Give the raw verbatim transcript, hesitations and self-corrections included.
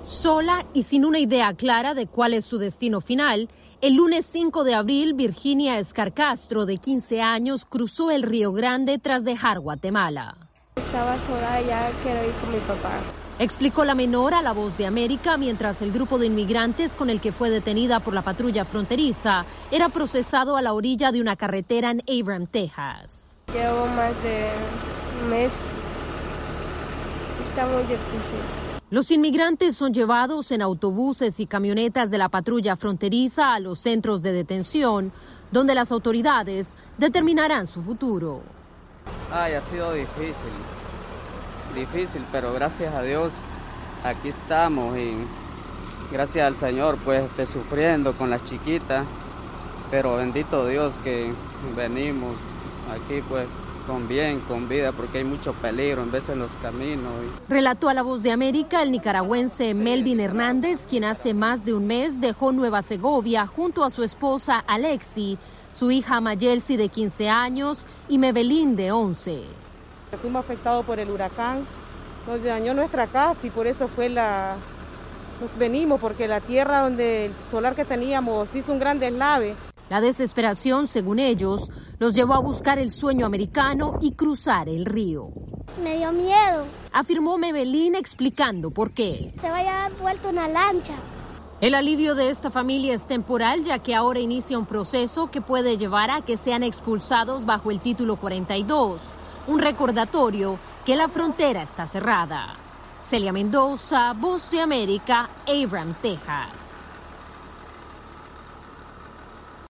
Sola y sin una idea clara de cuál es su destino final, el lunes cinco de abril, Virginia Escarcastro, de quince años, cruzó el Río Grande tras dejar Guatemala. Estaba sola, ya quiero ir con mi papá. Explicó la menor a La Voz de América mientras el grupo de inmigrantes con el que fue detenida por la patrulla fronteriza era procesado a la orilla de una carretera en Abram, Texas. Llevo más de un mes. Está muy difícil. Los inmigrantes son llevados en autobuses y camionetas de la patrulla fronteriza a los centros de detención, donde las autoridades determinarán su futuro. Ay, ha sido difícil, difícil, pero gracias a Dios aquí estamos y gracias al Señor pues esté sufriendo con las chiquitas, pero bendito Dios que venimos aquí pues con bien, con vida, porque hay mucho peligro en veces en los caminos. Relató a La Voz de América el nicaragüense Melvin Hernández, quien hace más de un mes dejó Nueva Segovia junto a su esposa Alexi, su hija Mayelsi de quince años y Mebelín de once. Fuimos afectados por el huracán, nos dañó nuestra casa y por eso fue la... nos venimos, porque la tierra donde el solar que teníamos hizo un gran deslave. La desesperación, según ellos, los llevó a buscar el sueño americano y cruzar el río. Me dio miedo. Afirmó Mebelín explicando por qué. Se vaya a dar vuelta una lancha. El alivio de esta familia es temporal, ya que ahora inicia un proceso que puede llevar a que sean expulsados bajo el título cuarenta y dos, un recordatorio que la frontera está cerrada. Celia Mendoza, Voz de América, Abram, Texas.